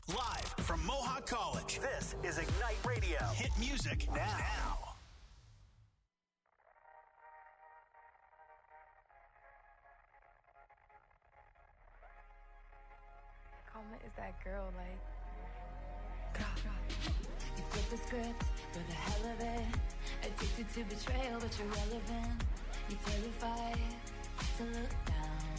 Live from Mohawk College, this is Ignite Radio. Hit music now. Karma is that girl, like... You flip the script for the hell of it. Addicted to betrayal, but you're relevant. You're terrified to look down.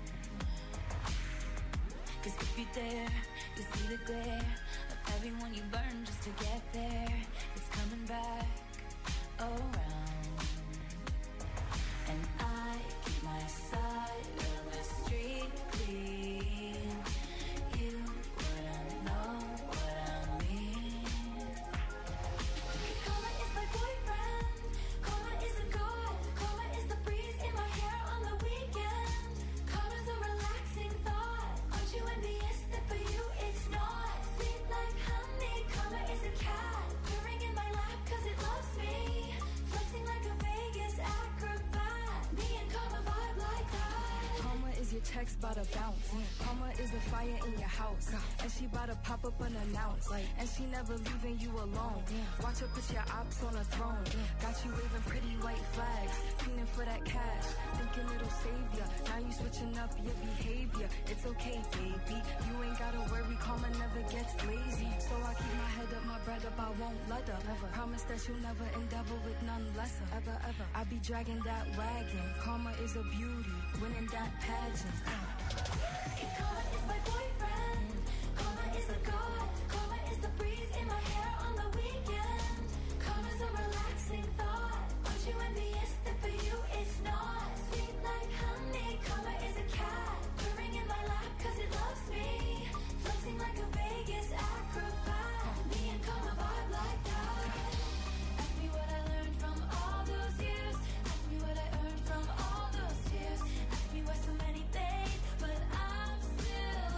Cause if you dare, you see the glare of everyone you burn just to get there. It's coming back around. And I keep my side of the street clean. You wouldn't know what I mean. Karma is my boyfriend. Karma is a god. Karma is the breeze in my hair on the weekend. Karma's a relaxing thought. Aren't you envious that for you it's not? Sweet like honey. Karma is a cat purring in my lap cause it loves me. Flexing like a Vegas acrobat. Me and Karma vibe like that. Karma is your checks bout to bounce. Karma is a fire in your house. And she bout to pop up unannounced. And she never leaving you alone. Watch her put your ops on a throne. Got you waving pretty white flags. Feeling for that cash. Thinking it'll save ya. Now you switching up your behavior. It's okay, baby. You ain't gotta worry. Karma never gets lazy. So I keep my head up, my bread up. I won't let her. Never. Promise that you'll never endeavor with none lesser. Ever, ever. I be dragging that wagon. Karma is a beauty. Winning that pageant. Karma is my boyfriend. Karma is a god. Karma is the breeze in my hair on the weekend. Karma's a relaxing thought. Aren't you envious that for you it's not? Sweet like honey. Karma is a cat purring in my lap cause it loves me. Flexing like a Vegas acrobat. Me and Karma vibe like that. Ask me what I learned from all those years. Ask me what I earned from all those tears. Ask me why so many days, but I'm still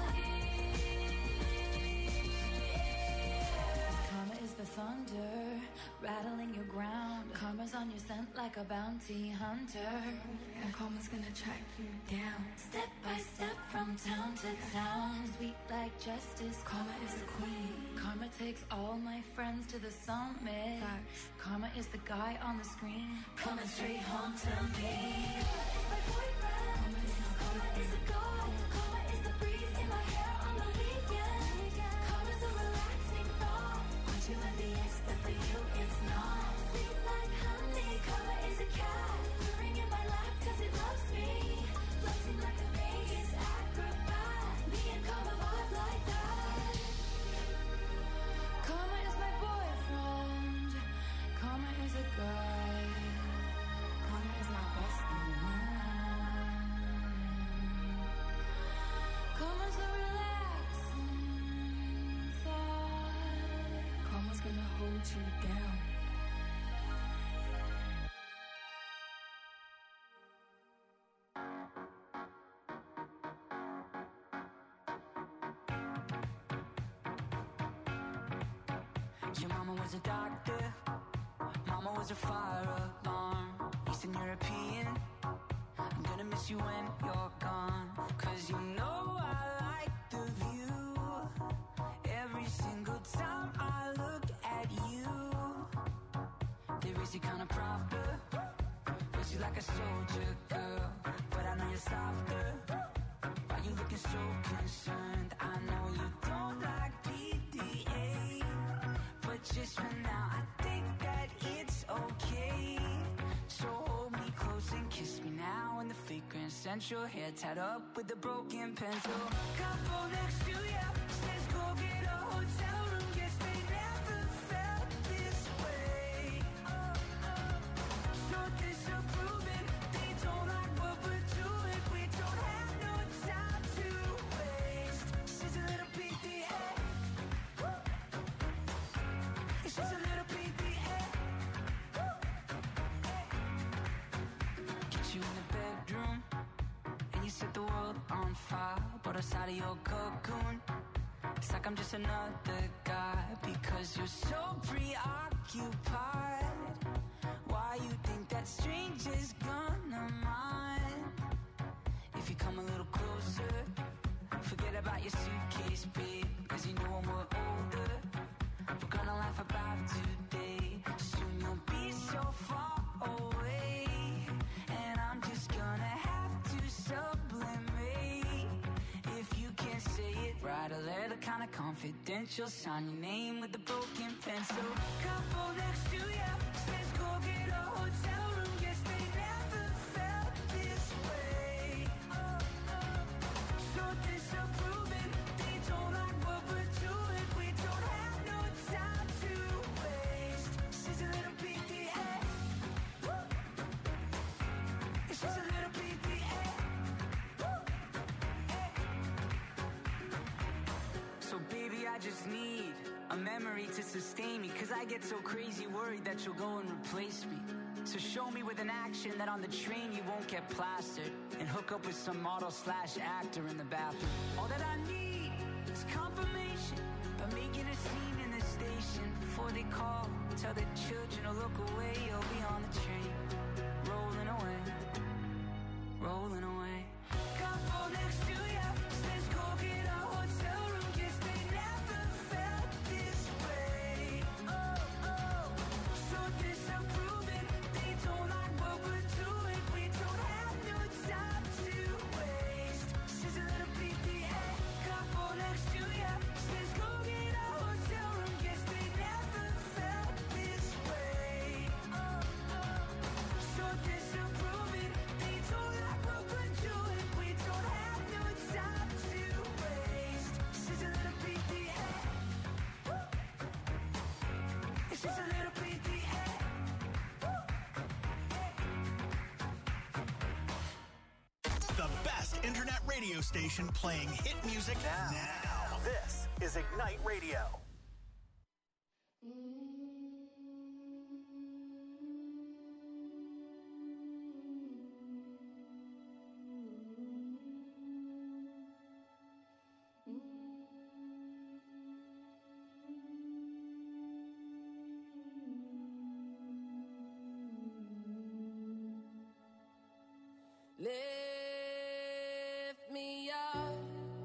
here. Karma is the thunder rattling your ground. Karma's on your scent like a bounty hunter. And karma's gonna track you down. Step by step from town to town. Sweet like justice. Karma is the queen. Karma takes all my friends to the summit. Facts. Karma is the guy on the screen coming straight home to me. Karma is my boyfriend. Karma is a god. Karma is the breeze in my hair on the weekend. Karma's a relaxing thought. Aren't you envious that for you it's not? Sweet like honey. Karma is a cat purring in my lap cause it loves me. Flexing like a Vegas acrobat. Me and Karma vibe like that. Karma is my boyfriend. Karma is a guy. Karma is my bestie. Karma's a relaxing thought. Karma's gonna hold you down. Your mama was a doctor. Mama was a fire alarm. Eastern European. I'm gonna miss you when you're gone. Cause you know I like the view. Every single time I look at you, they raise you kinda proper. Raise you like a soldier girl. But I know you're softer. Why you looking so concerned? I know you don't like PDA. But just for now, I think that it's okay. So hold me close and kiss me now in the fragrant scent. Your hair tied up with a broken pencil. Couple next to you says go get a hotel room. Guess they never felt this way. So disapproving, they don't like what we're doing. We don't have no time to waste. She's a little PDA. She's a little PDA. Get you in the bedroom and you set the world on fire. But outside of your cocoon, it's like I'm just another guy. Because you're so preoccupied. Why you think that stranger's gonna mind? If you come a little closer, forget about your suitcase, babe. Cause you know I confidential. Sign your name with a broken pencil. Couple next to ya says go get a hotel room. Guess they never felt this way. So disapproving, they don't like what we're doing. We don't have no time to waste. She's a little PDA. She's a little PDA. So baby, I just need a memory to sustain me, cause I get so crazy worried that you'll go and replace me. So show me with an action that on the train you won't get plastered, and hook up with some model/actor in the bathroom. All that I need is confirmation by making a scene in the station. Before they call, tell the children to look away. You'll be on the train, rolling away, rolling away. Couple next to ya says go get a hotel room. Guess they never felt this way. So disapproving, they don't like what we're doing. We don't have no time to waste. She's a little PDA. Couple next to ya says go get a hotel room. Guess they never felt this way. So disapproving, they don't like what we're doing. We don't have no time to waste. She's a little PDA. She's a little PDA. The best internet radio station playing hit music now. This is Ignite Radio. Lift me up,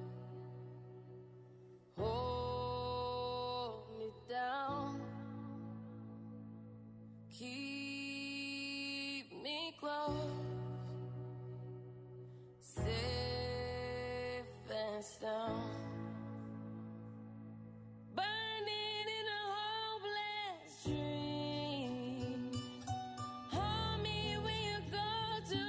hold me down, keep me close, safe and sound. Burning in a hopeless dream. Hold me when you go to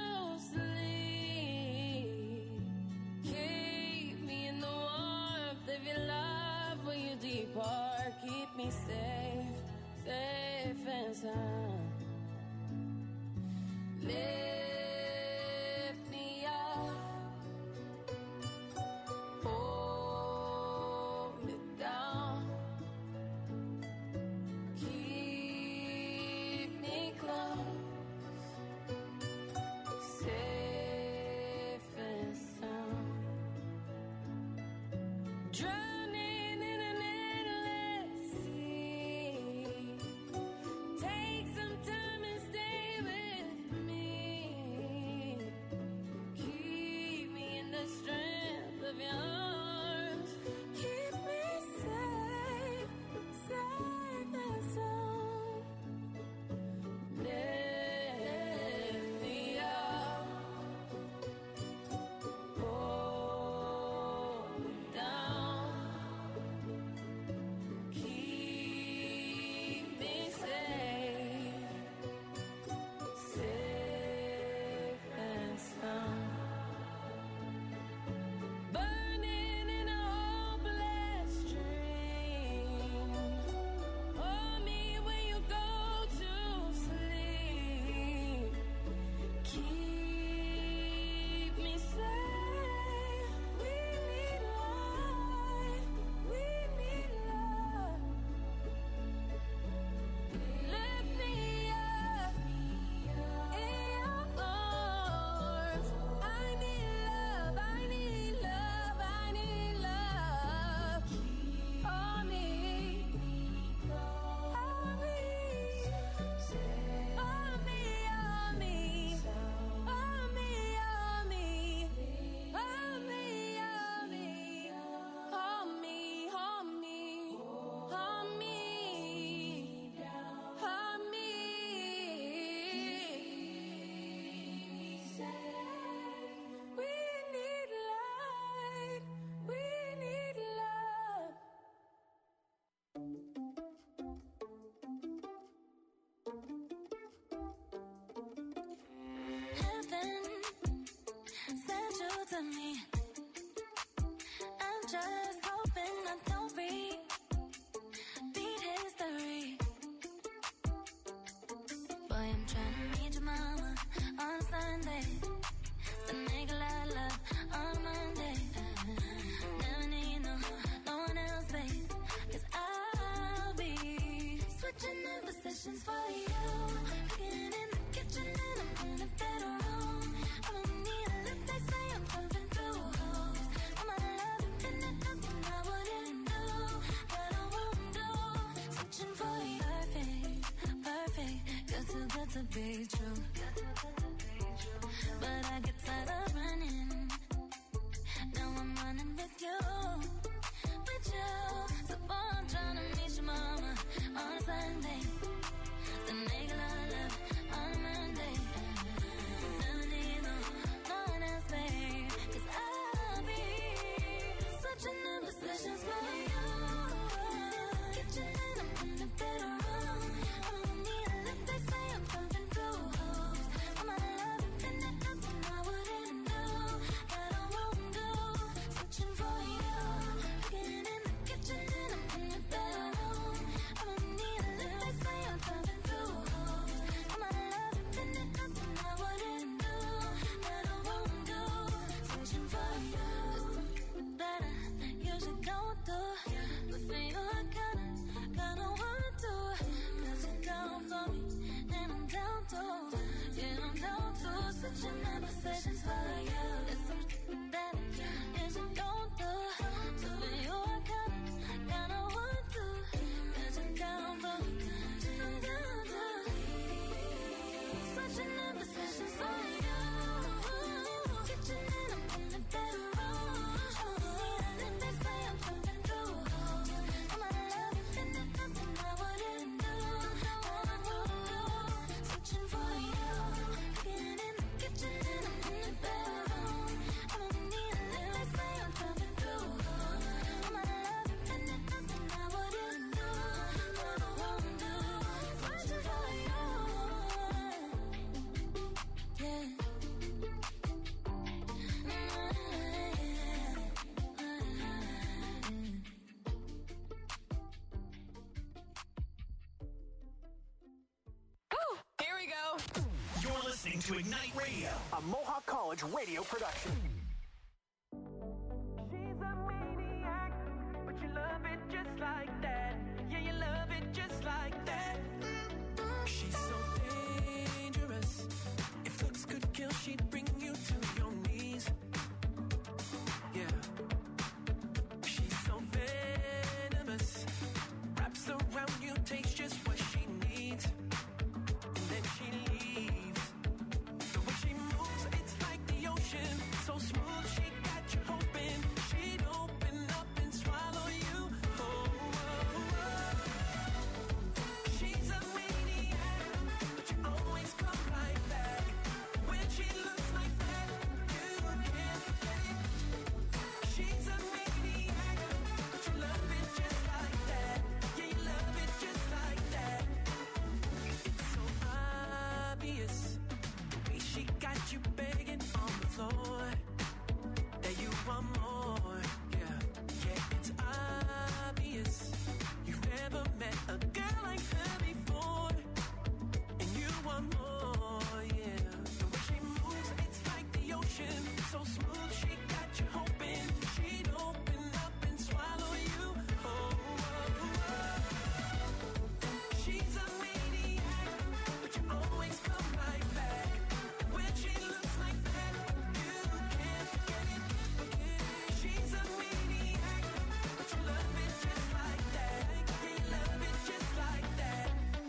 sleep. Keep me in the warmth of your love when you depart. Keep me safe, safe and sound. Lift me up, hold me down, keep me close, safe and sound. Drowning in an endless sea. Take some time and stay with me. to me. I'm just hoping I don't beat history. Boy, I'm trying to meet your mama on Sunday. The nigga I love on Monday. Never need no one else, babe. 'Cause I'll be switching in positions for you. Cooking in the kitchen and I'm in the bedroom. I don't need a lift, they say I'm pumping through holes. I'm a love infinite, nothing I wouldn't do, that I won't do. Switching for you, perfect, good to be true. But I get tired of running. Now I'm running with you. So boy, I'm trying to meet your mama on a Sunday. The nigga I love on a Monday. Never need no one else, babe. 'Cause I'll be switching in positions for you. Kitchen and I'm in the bedroom. I don't need a lift, they say I'm pumping through holes. I'm a love infinite, nothing I wouldn't do, that I won't do. Switching for you. Cooking in the kitchen and I'm in the bedroom. I don't need a lift, they say I'm pumping through holes. I'm a love infinite, nothing I wouldn't do, that I won't do. Switching for you. That you should go through. But for you I kinda want to. 'Cause you down for me and I'm down to. Yeah, I'm down to. Switching my positions for you. It's something that you should go through. So for you I kinda want to. 'Cause you down for me and I'm down to. Switching my positions for you. Kitchen and I'm in the bedroom. And they say I'm pumping through holes. I'm a love infinite, nothing I wouldn't do, that I won't do. Switching for you. Cooking in the kitchen and I'm in the bedroom. I don't need a lift, they say I'm pumping through holes. I'm a love infinite, nothing I wouldn't do, that I won't do. Switching for you. Yeah. Here we go. You're listening to Ignite Radio, a Mohawk College radio production. She's a maniac, but you love it just like that. Yeah, you love it just like that. She's so dangerous. If looks could kill, she'd bring you to your knees. Yeah. She's so venomous. Wraps around you, takes just what she needs. And then she leaves. The way she moves, it's like the ocean. So smooth, she got you hoping she'd open up and swallow you. Oh, oh, oh. She's a maniac, but you always come right back. When she looks like that, you can't forget it. She's a maniac, but you love it just like that. Yeah, you love it just like that. It's so obvious, the way she got you begging on the floor, that you want more. Yeah, yeah, it's obvious. You've never met a girl like her before, and you want more. Yeah, the way she moves, it's like the ocean. So smooth, she got you hoping she'd open up and swallow you. Oh, oh, oh. She's a maniac, but you always come right back. When she looks like that, you can't forget it. She's a maniac, but you love it just like that. Yeah, you love it just like that.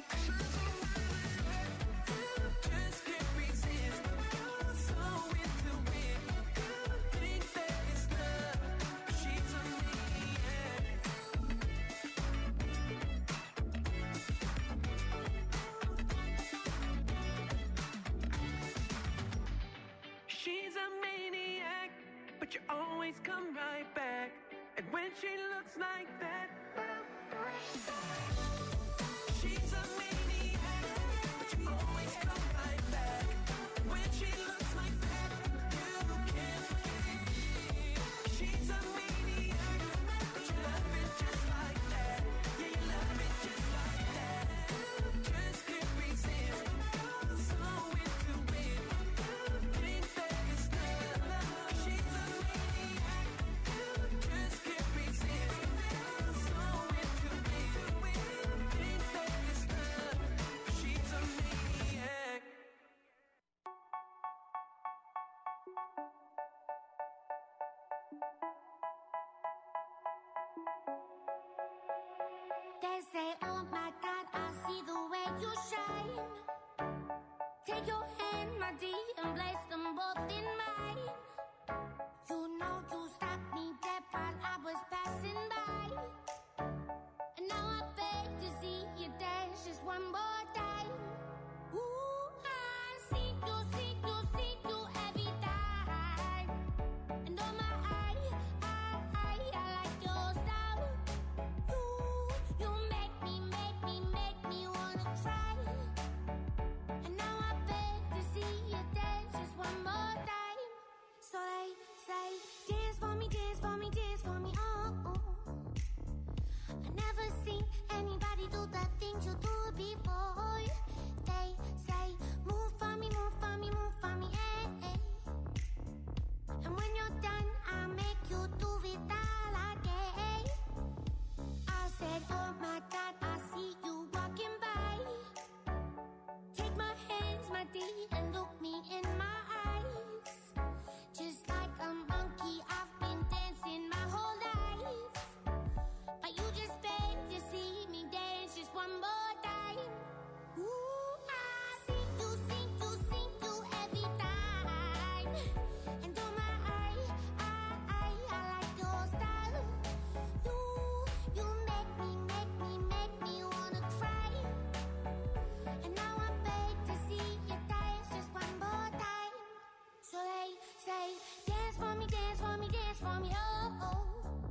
Just can't resist. You're so into it. You think that it's love, but she's a maniac. She's a maniac, but you always come right back. And when she looks like that, she's a maniac, but you always come right back. When she looks like that, you can't forget it. They say, oh my God, I see the way you shine. Take your hand, my dear, and place them both in mine. You know you stopped me dead while I was passing by. And now I beg to see you dance just one more time. Ooh, I see you, see you, see you every time. And oh my, I like your style. You make me wanna cry. And now I beg to see you dance just one more time. So they say, dance for me, dance for me, dance for me, oh, oh. I never seen anybody do the things you do before. They say, move for me, move for me, move for me, eh, eh. And when you're done, I'll make you do it all again. I said, oh my God, I see you walking by. Take my hands, my dear, and look me in my eyes. Just like a monkey, I've been dancing my whole life. But you just beg to see me dance just one more time. Ooh, I see you, see you, see you every time. And oh my, I like your style. You make me wanna cry. And now I beg to see you dance just one more time. So they say, dance for me, dance for me, dance for me, oh, oh.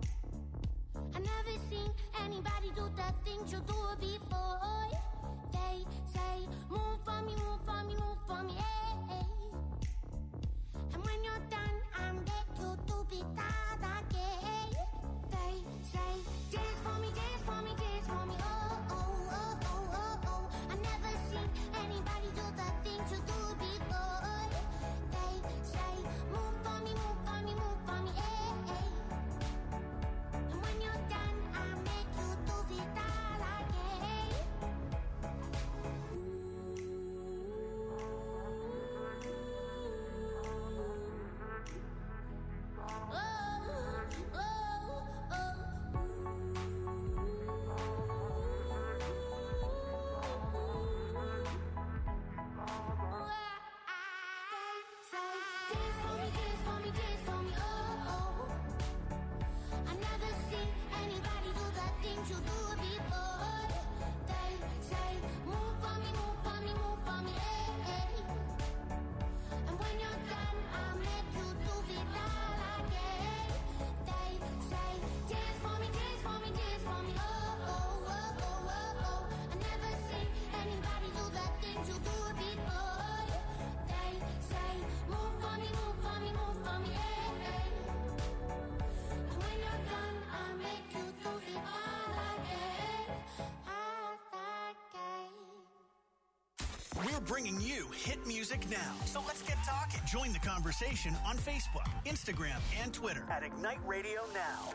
I never seen anybody do the things you do before. They say, move for me, move for me, move for me, eh, eh. And when you're done, I'll make you do it all again. They say, dance for me, dance for me, dance for me, oh, oh, oh, oh, oh, oh. I never seen anybody do the things you do before. They say, move for me, move for me, move for me, eh, eh. And when you're done, I'll make you do it all again. Oh, oh, oh, dance for me, dance for me, dance for me, oh, oh. I never seen anybody do the things you do before. They say, move for me, move for me, move for me, eh, eh. And when you're done, I'll make you do it all again. They say, dance for me, dance for me, dance for me, oh, oh, oh, oh, oh, oh. I never seen anybody do the things you do before. They say, move for me, move for me, move for me, eh, eh. And when you're done, I'll make you do it all again, all again. We're bringing you hit music now. So let's get talking. Join the conversation on Facebook, Instagram, and Twitter at Ignite Radio Now.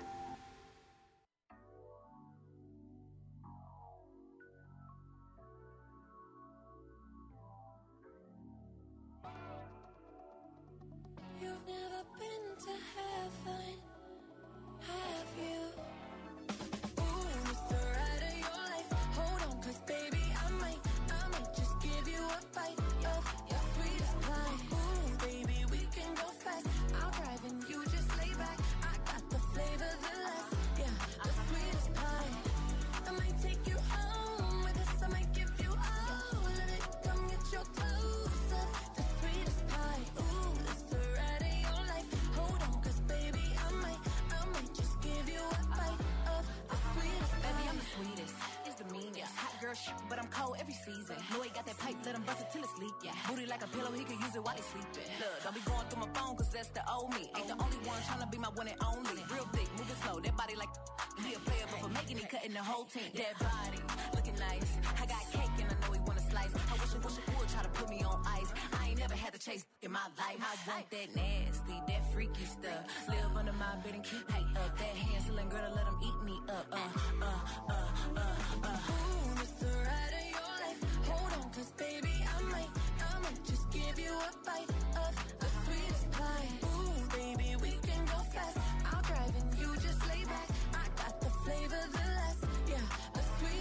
You've never been to heaven, have you? Ooh, it's the ride of your life. Hold on, 'cause baby, I might just give you a bite of your sweetest pie. Ooh, baby, we can go fast. I'll drive and you just lay back. I got the flavor, the last, yeah, the sweetest pie. I might take you home with us. I might give you all of it. Come get your clothes off. The sweetest pie. Ooh, it's the ride of your life. Hold on, 'cause baby, I might just give you a bite of the sweetest pie. Baby, I'm the sweetest. It's the meanest. Hot girl shit, but I'm cold every season. Know he got that pipe, let him bust it till it's leak. Yeah. Booty like a pillow, he could use it while he's sleeping. Look, don't be going through my phone, 'cause that's the old me. Ain't the only one tryna be my one and only. Real thick, moving slow, that body like he a player, but for making it, cutting the whole team. That body, looking nice. I got cake and I know he wanna slice. I wish it would try to put me on ice. I ain't never had to chase in my life. I want that nasty, that freaky stuff. Live under my bed and keep me up. That hand-selling girl to let him eat me up. Ooh, it's the ride of your life. Hold on, 'cause baby, I might just give you a bite of the sweetest pie. Ooh, baby, we can go fast. I'll drive and you just lay back. I got the flavor, the last, yeah, the sweet.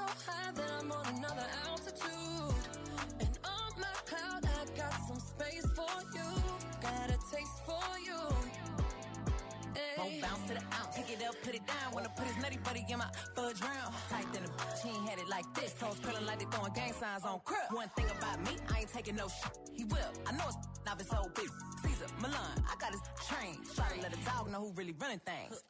high that I'm on another altitude. And on my cloud, I got some space for you. Got a taste for you. Won't bounce to the ounce. Pick it up, put it down. Wanna put his nutty buddy in my fudge round. Tight than a bitch, he ain't had it like this. Toes curling like they throwing gang signs on crib. One thing about me, I ain't taking no shit. He will. I know it's off his old bitch. Caesar, Milan, I got his train. Try to let a dog know who really running things.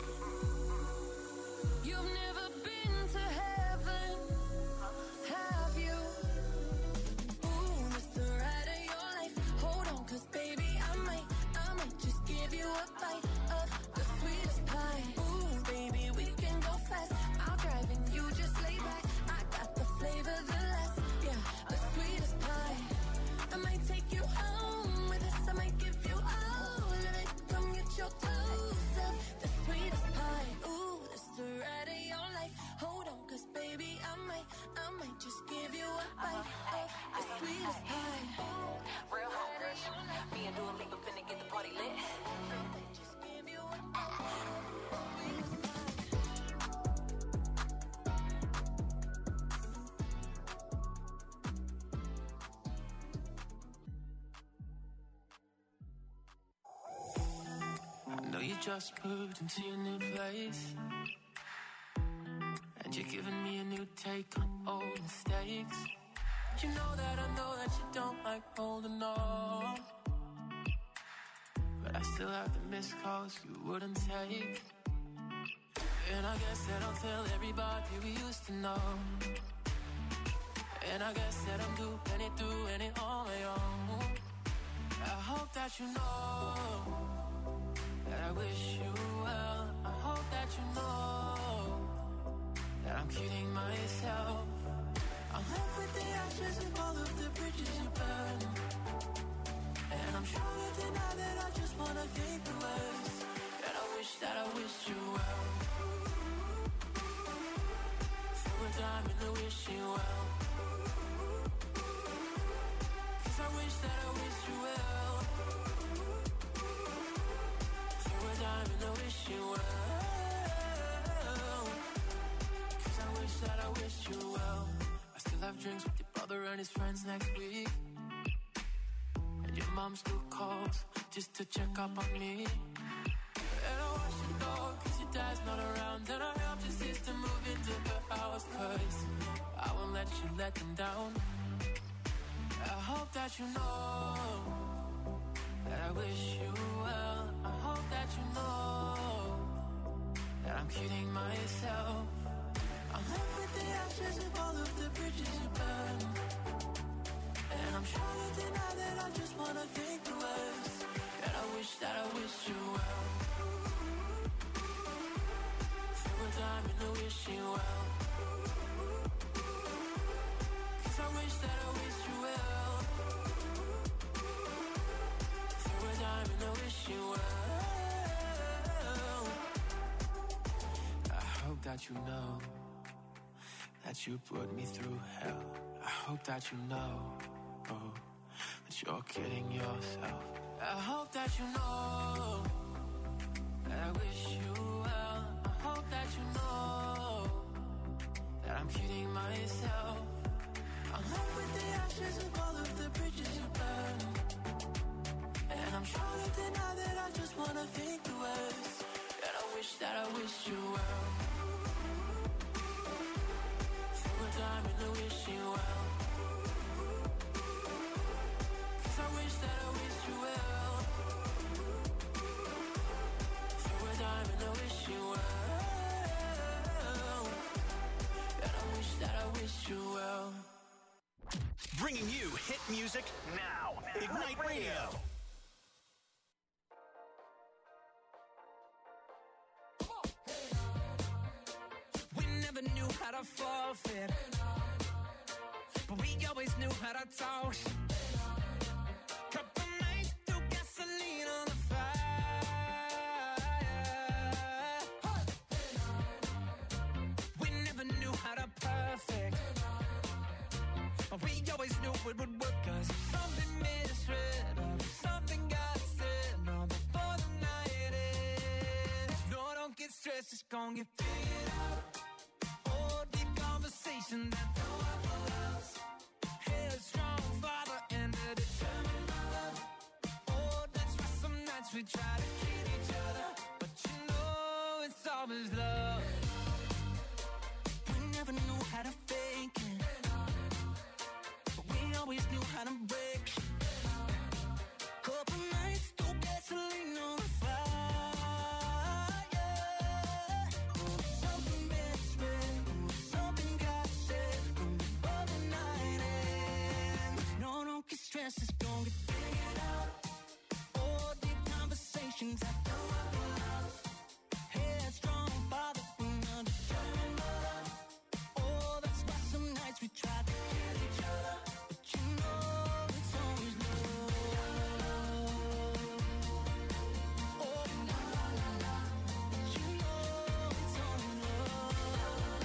You've never been to heaven, have you? Ooh, it's the ride of your life. Hold on, cause baby, I might just give you a bite of the sweetest pie. Ooh, baby, we can go fast. I'll drive and you just lay back. I got the flavor, the last, yeah, the sweetest pie. I might take you home with us. I might give you all of it. Come get your clothes up, the sweetest pie. Ooh, it's the ride of your life. Hold on, cause baby, I might just give you a bite of the sweetest pie. Real hungry. Me and Dua Lipa finna get the party lit. Just give you a bite of the sweetest pie. I know you just moved into your new place, and you're giving me a new take on old mistakes. You know that you don't like holding on, but I still have the missed calls you wouldn't take. And I guess that I'll tell everybody we used to know. And I guess that I'm doing it on my own. I hope that you know that I wish you well. I hope that you know that I'm kidding myself. I'm left with the ashes of all of the bridges you burned, and I'm sure to deny that I just wanna think the worst. And I wish you well. Throw a dime in the wishing well, 'cause I wish you well. Throw a dime in the wishing well, 'cause I wish you well. I still have drinks with your brother and his friends next week, and your mom still calls just to check up on me. And I watch your dog 'cause your dad's not around, and I helped your sister move into her house 'cause I won't let you let them down. I hope that you know that I wish you well. I hope that you know that I'm kidding myself. I'm left with the ashes of all of the bridges you burned, and I'm sure to deny that I just wanna think the worst. And I wish you well. Throw a dime in the wishing well, 'cause I wish you well. Throw a dime in the wishing well. I hope that you know that you put me through hell. I hope that you know, oh, that you're kidding yourself. I hope that you know that I wish you well. I hope that you know that I'm kidding myself. I'm left with the ashes of all of the bridges you burned, and I'm sure to deny that I just wanna think the worst. And I wish you well. Time in the wishing well, 'cause I wish you well. Throw a dime in the wishing well, and I wish you well. Bringing you hit music now. Ignite Radio. We never knew how to forfeit, but we always knew how to toss. Couple nights threw gasoline on the fire. We never knew how to perfect, but we always knew it would work. 'Cause if something misread, or if something got said, no, before the night ends. No, don't get stressed, it's gonna get figured out. Oh, deep conversation. we try to kill each other, but you know it's always love. We never knew how to fake it, but we always knew how to break it. Couple nights, threw gasoline on the fire. Something misread, something got said before the night ends. No, don't get stressed, it's gonna get figured out. All deep conversations I do have love. Headstrong father, undetermined mother. Oh, that's why some nights we try to kill each other, but you know it's always love. Oh, la la la la, you know it's always love.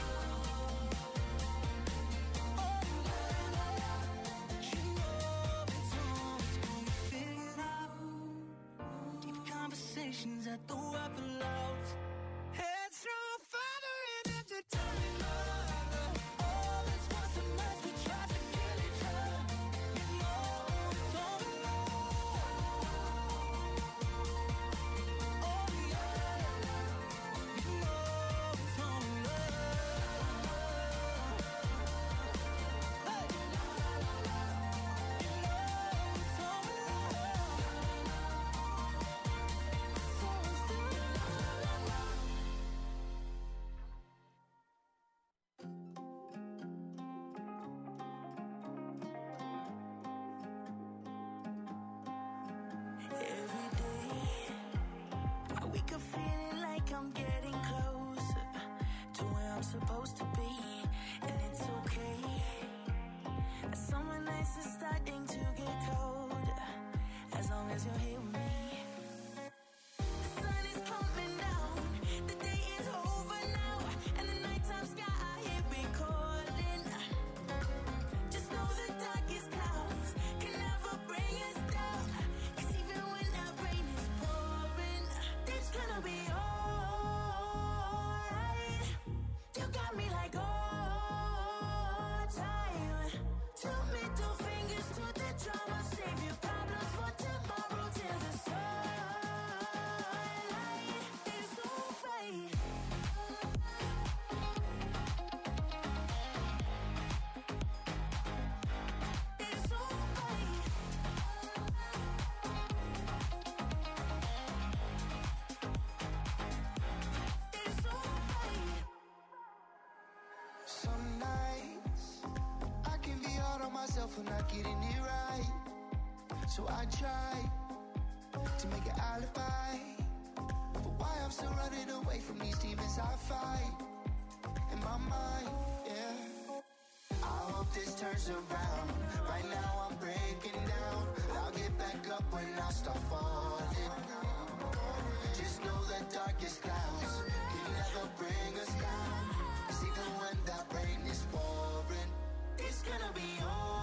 Oh, la la la, you know it's always gonna be figured out. Deep conversations at the weapon loves. Headstrong father and entertaining mother. Oh, that's why some nights we try to kill each other. You know it's only love. Oh, yeah, you know it's only love. Hey, la la la la, you know it's only every day I wake up feeling like I'm getting closer to where I'm supposed to be, and it's okay. Summer nights are starting to get colder, as long as you're here with me. The sun is coming down, the day is over now, and the nighttime sky here recording. Just know the darkest clouds can never bring us down, 'cause even when that rain is pouring, it's gonna be alright. You got me like all time. Two middle fingers to the drama, save your problems for tomorrow till the sunlight is alright. It's alright. It's alright. Some nights I can be hard on myself for not getting it right, so I try to make an alibi for why I'm still running away from these demons I fight in my mind. Yeah, I hope this turns around. Right now I'm breaking down. I'll get back up when I start falling. Just know the darkest clouds can never bring us down, 'cause even when that rain is pouring, it's gonna be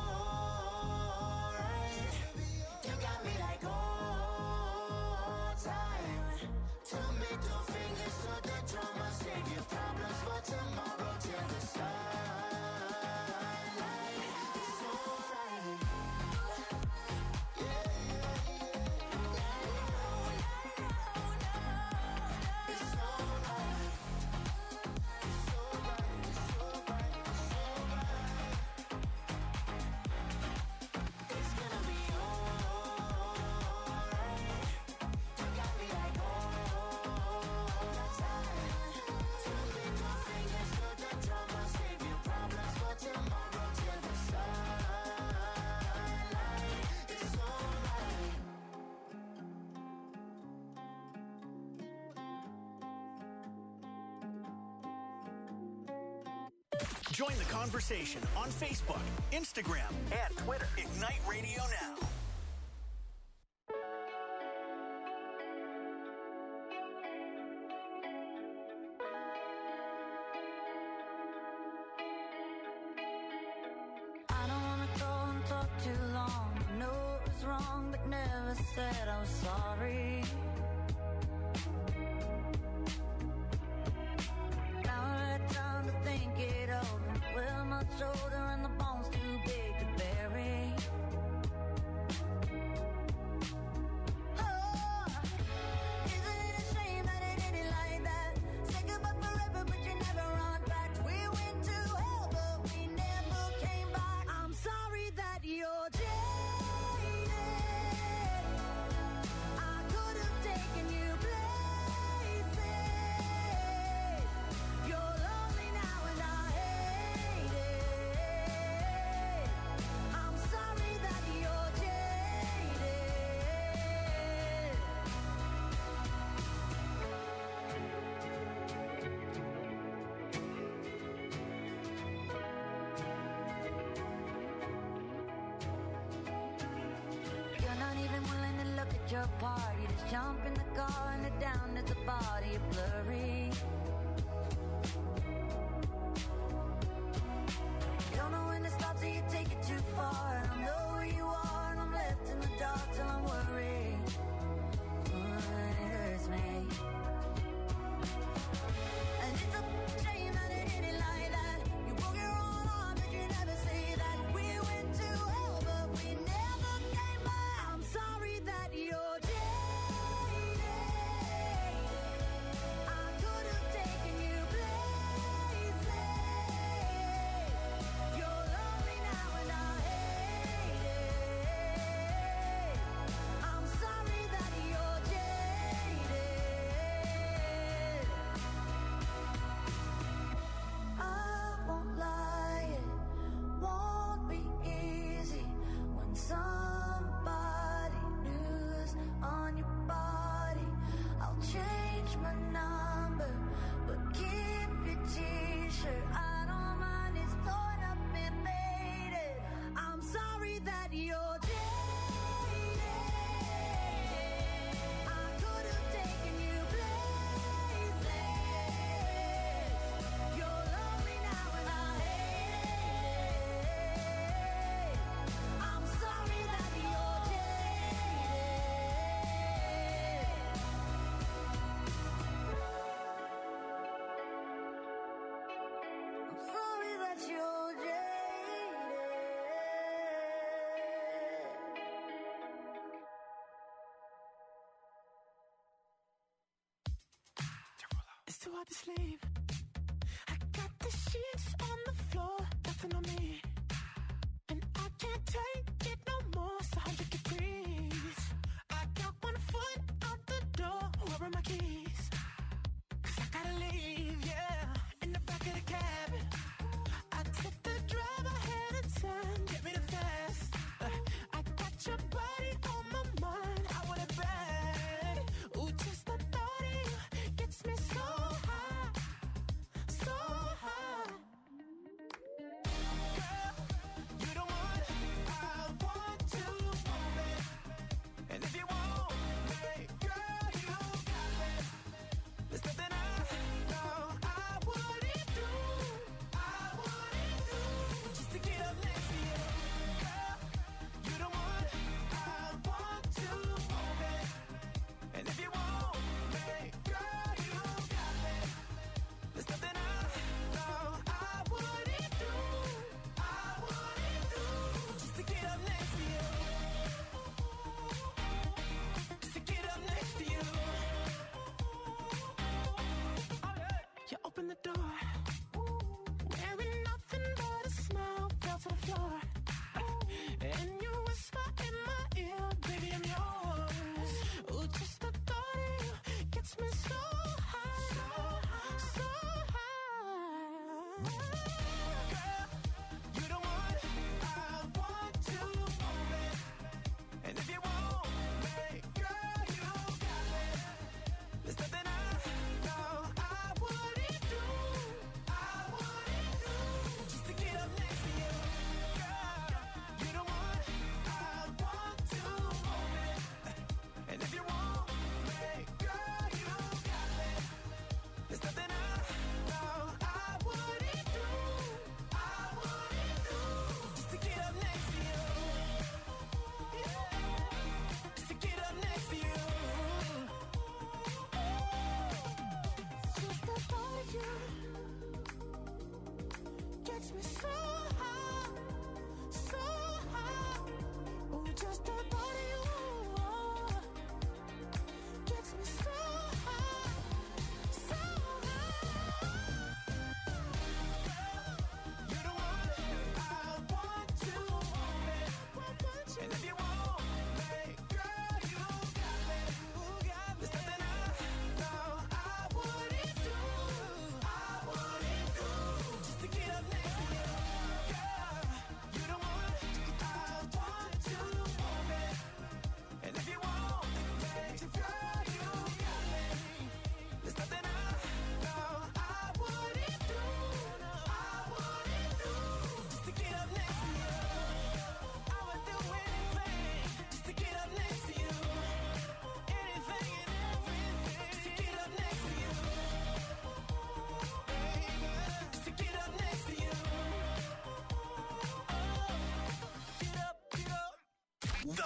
alright. You got me like all time. Two middle fingers to the drama, save your problems for tomorrow till the sunlight. It's alright. Yeah, yeah, yeah. It's alright. It's alright. It's alright. It's alright. It's gonna be alright. You got me like all time. Two middle fingers to the drama, save your problems for tomorrow till the sunlight. It's alright. Join the conversation on Facebook, Instagram, and Twitter. Ignite Radio Now. I don't wanna go and talk too long. I know it was wrong, but never said I was sorry. Now I had time to think it over. Well, my shoulder and the bones too big to bury. Oh, a party, just jump in the car and head down to the body of blurry. You don't know when to stop till you take it too far. I don't know where you are and I'm left in the dark till I'm worried. It hurts me. And it's a shame that it ended like that. You broke your own arm but you never say that. We went to hell but we never came back. I'm sorry that you're jaded. I could have taken you places. You're lonely now and I hate it. I'm sorry that you're jaded. I won't lie, it won't be easy when somebody new's on your body. I'll change my number, but keep your t-shirt. I don't mind, it's torn up and faded. I'm sorry that you're jaded. I could have taken you places. You're lonely now and I hate it. I'm sorry that you're jaded. I'm sorry that you're jaded. It's too hard to sleep. I got the sheets on the floor, nothing on me. And I can't take it no more, it's 100 degrees. I got 1 foot out the door, where are my keys? 'Cause I gotta leave, yeah, in the back of the cab. I took the drive ahead of time, get me the fast. I got your body on my mind, I want it bad. Ooh, just the thought of you gets me so high, so high.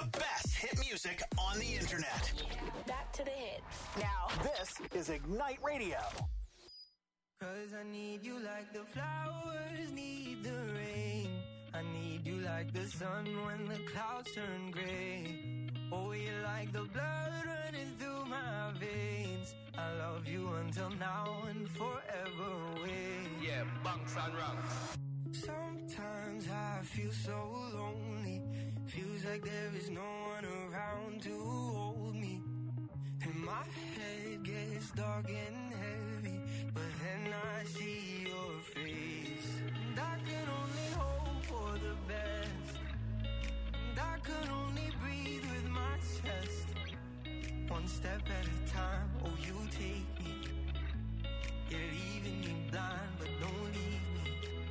The best hit music on the internet. Back to the hits. Now, This is Ignite Radio. 'Cause I need you like the flowers need the rain. I need you like the sun when the clouds turn gray. Oh, you're like the blood running through my veins. I love you until now and forever away. Yeah, bunks and ranks. Sometimes I feel so lonely. Feels like there is no one around to hold me. And my head gets dark and heavy, but then I see your face. And I can only hope for the best. And I could only breathe with my chest. One step at a time, oh you take me. You're leaving me blind, but don't leave me.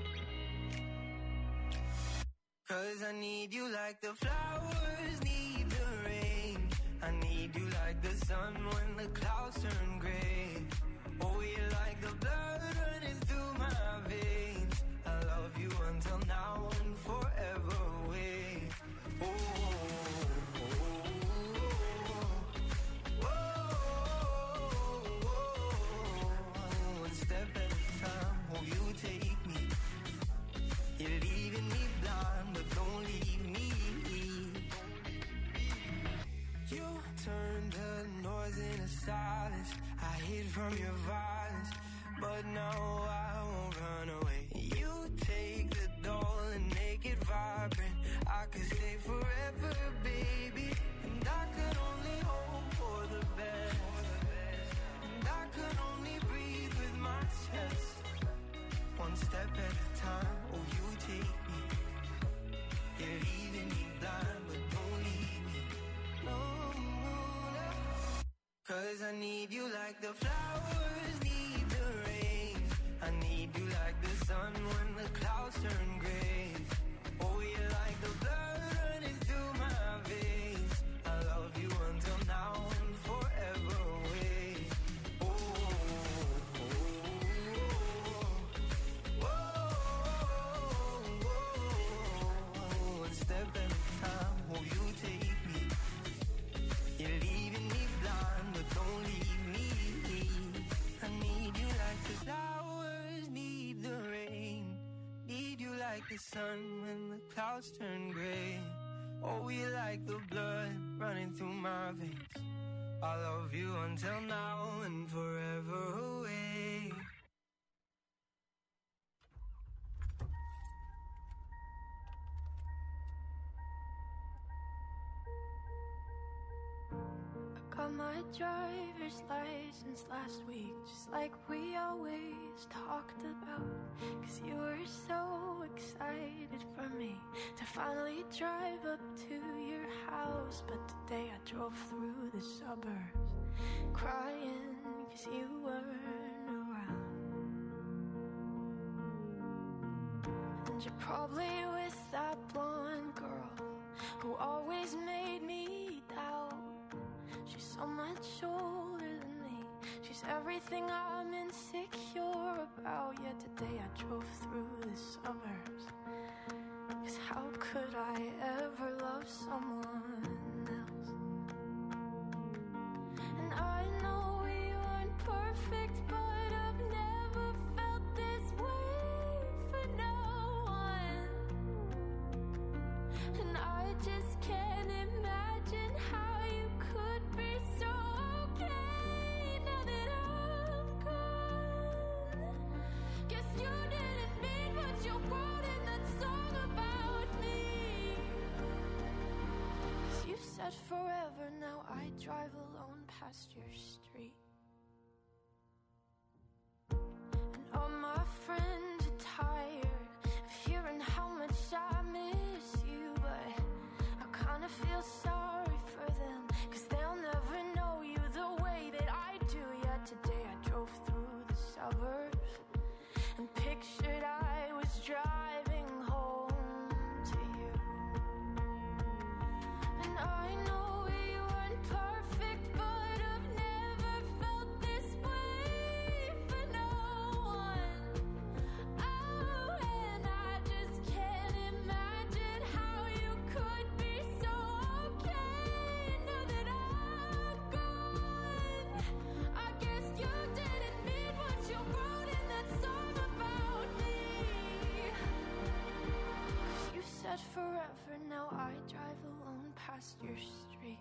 'Cause I need you like the flowers need the rain. I need you like the sun when the clouds turn gray. Oh, you're like the blood running through my veins. I love you until now and forever away. Oh, oh, oh, oh. One step at a time, oh, you take me. You're leaving me blind, but don't leave me. You turned the noise into silence. I hid from your violence, but now I won't run away. You take the doll and make it vibrant. I could stay forever, baby. And I could only hope for the best. And I could only breathe with my chest. One step at a time, oh you take me. You're leaving me blind, but don't leave me. No, no, no. 'Cause I need you like the flowers need the rain. I need you like the sun when the clouds turn gray. Oh, you're like the blood running through my veins. I love you until now and forever away. Oh, oh, oh, oh, oh. One step at a time, oh, you take me. You're leaving me blind, but don't leave me. I need you like the flowers need the rain. Need you like the sun when the clouds turn gray. Oh, you like the blood running through my veins. I love you until now and forever away. Got my driver's license last week, just like we always talked about. 'Cause you were so excited for me to finally drive up to your house. But today I drove through the suburbs, crying 'cause you weren't around. And you're probably with that blonde girl who always made me doubt. She's so much older than me. She's everything I'm insecure about. Yet today I drove through the suburbs. 'Cause how could I ever love someone else? And I know we aren't perfect, but I've never felt this way for no one. And I just can't imagine how you could be so okay now that I'm gone. Guess you didn't mean what you wrote in that song about me. 'Cause you said forever, now I drive alone past your street. And all my friends are tired of hearing how much I miss you, but I kinda feel sorry for them, 'cause they'll never know you the way that I do. Yet today I drove through the suburbs and pictured I was driving home to you. And I know we weren't perfect, but I've never felt this way for no one. Oh, and I just can't imagine how you could be so okay forever. Now I drive alone past your street.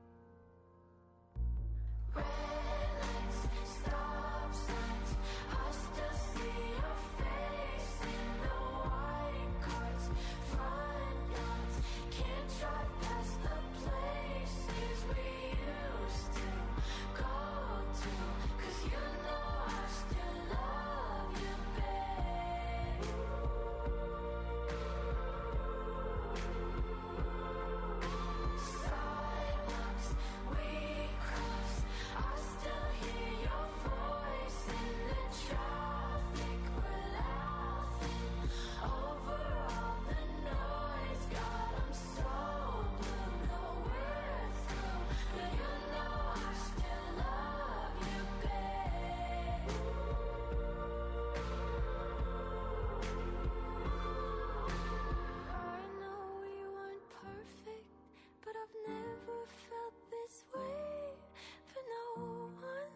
Red lights, stop signs, I still see your face in the white cars, front yards. Can't drive past the places we used to go to, 'cause you know I still love you, babe. Sidewalks we cross, I still hear your voice in the traffic. We're laughing over all the noise. God, I'm so blue, no we're through, but you know I still love you, babe. I know we weren't perfect, but I've never felt this way for no one.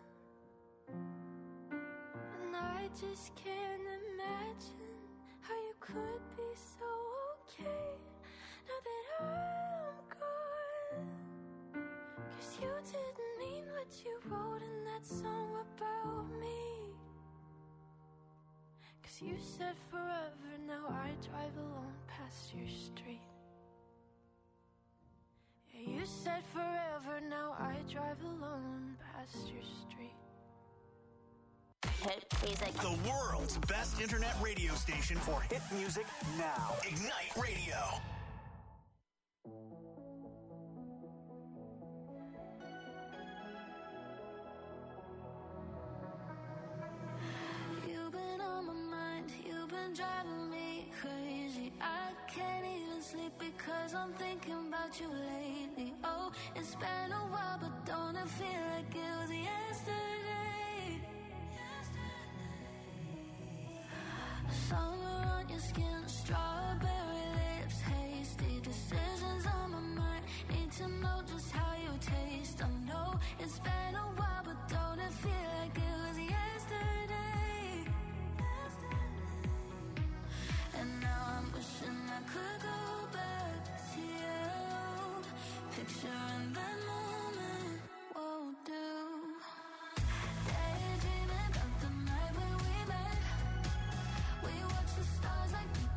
And I just can't imagine how you could be so okay now that I'm gone. 'Cause you didn't mean what you wrote in that song about me. 'Cause you said forever, now I drive alone past your street. Yeah, you said forever, now I drive alone past your street. Hit music. The world's best internet radio station for hit music now. Ignite Radio. You've been on my mind, you've been driving me crazy. I can't even sleep because I'm thinking about you lately. Oh, it's been a while, but don't it feel like it was yesterday? Summer on your skin, strawberry lips, hasty decisions on my mind. Need to know just how you taste. I know it's been a while, but don't it feel like it was yesterday? And now I'm wishing I could go back to you. Picturing that moment won't do. Daydreaming about the night when we met. We watched the stars like we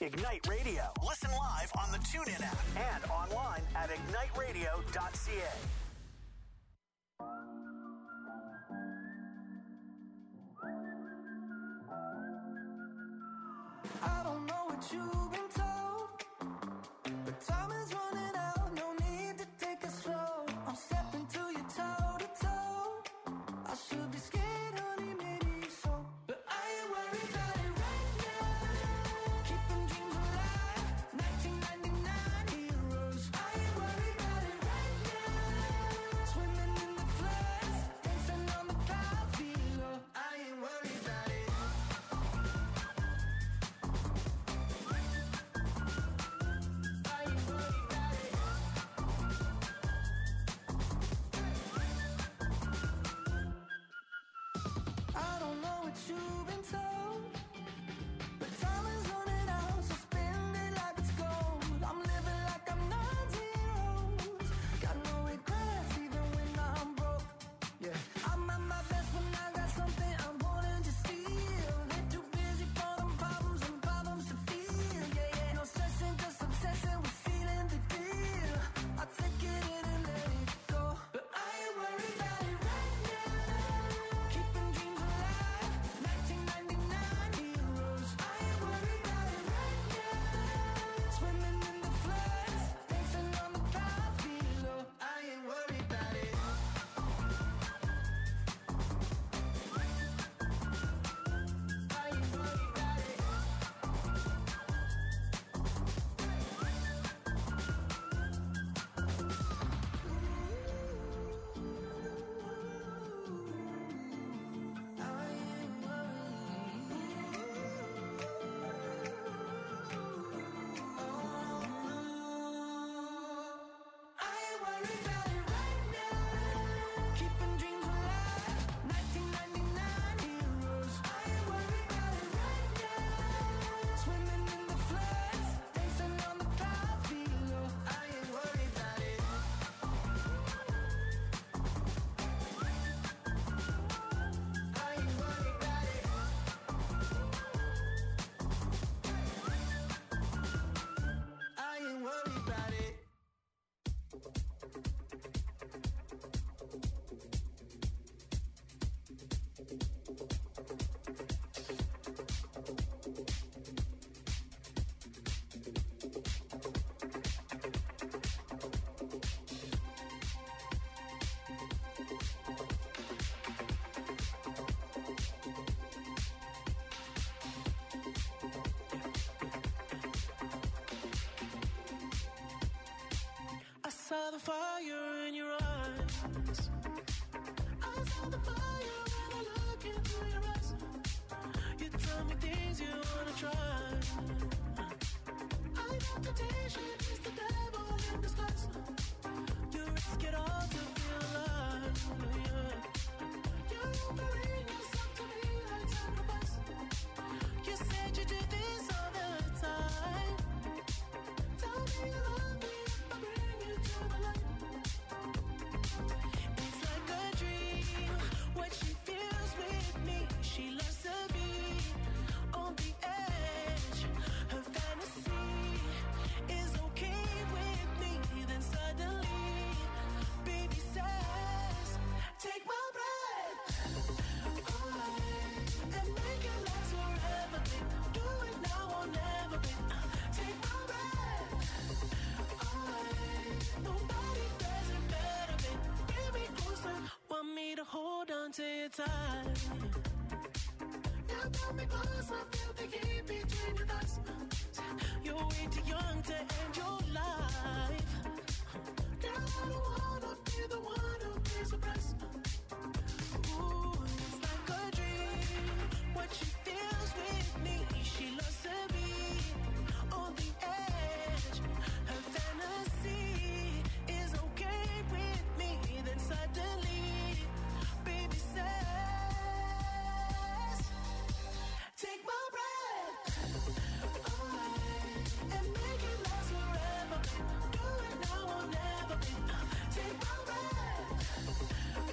Ignite Radio. Listen live on the TuneIn app and online at igniteradio.ca. I don't know what you've been told, but time is running out, no need to take it slow. I'm stepping to you toe to toe. I should be scared, honey, maybe so, but I ain't worried about it right now. Keeping dreams alive, 1999 heroes. I ain't worried about it right now. Swimming in the floods, dancing on the clouds below. I ain't worried about it. I don't know what you've been told, but time is running out, so spend it like it's gold. I'm living like I'm 90 got no regrets even when I'm broke. Yeah, I'm at my best when I got something I'm wanting to steal. They're too busy for them problems and problems to feel. Yeah, no stressing, just obsessing with feeling the deal. I take it in and let it go, but I ain't worried about it right now. Keeping dreams alive, 1999 heroes. I ain't worried about it right now. Swimming in the floods, dancing on the clouds below. I ain't worried about it. I ain't worried about it. I ain't worried about it right now. Keeping dreams alive, 1999 heroes. I ain't worried about it right now. Swimming in the floods, dancing on the clouds below. I ain't worried about it. I ain't worried about it. I ain't worried about it. I saw the fire in your eyes. I saw the fire when I look into your eyes. You tell me things you wanna try. I know temptation is the devil in disguise. You risk it all to feel alive. Yeah. You're offering yourself to me like sacrifice. You said you do this all the time. Tell me you love me if I bring you to the light. It's like a dream, what she feels with me. She loves to be on the edge. Her fantasy is okay with me. Then suddenly, baby says, take my breath away and make it last forever. Do it now or never. Take my breath away. Nobody does it better. Bring me closer. Want me to hold on to your tight. You brought me closer. Feel the heat between your thighs. You're way too young to end your life. Girl, I don't wanna be the one who pays the price. Ooh, it's like a dream. What she feels with me, she loves to be on the edge. Her fantasy is okay with me. Then suddenly, baby says, take my breath away and make it last forever. Do it now or never. Take my breath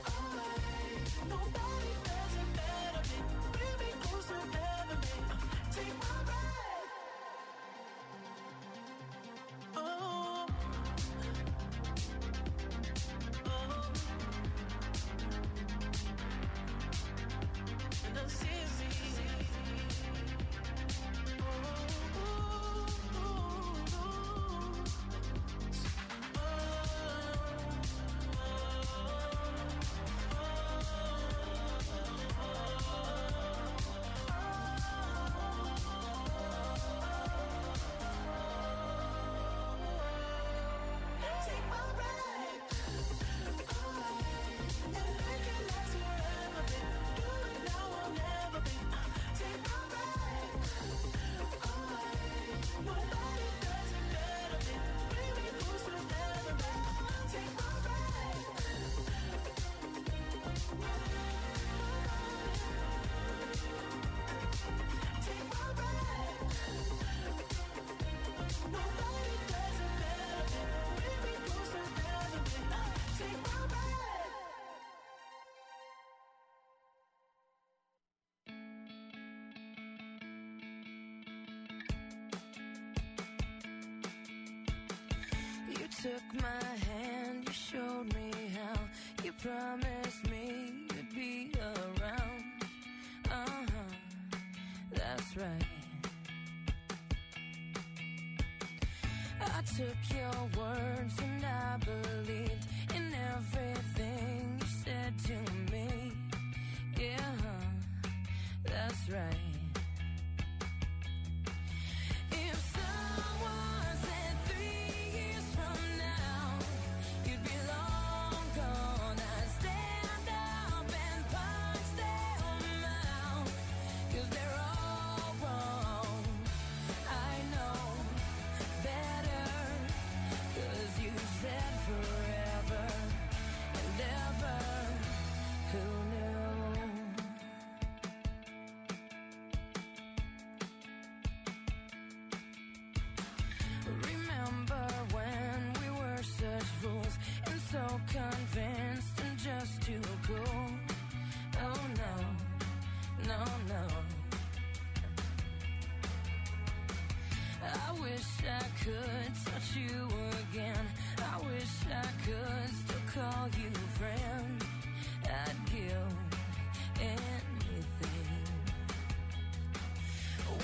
promised me you'd be around. That's right. I took your words and I believed in everything you said to me. Yeah, that's right. If someone said 3 years from now you'd be long gone, I'd stand up and punch them out, 'cause they're all wrong. I know better, 'cause you said forever and ever. Who knew? Remember when we were such fools and so convinced and just too cool? Oh no, no, no. I wish I could touch you again. I wish I could still call you friend.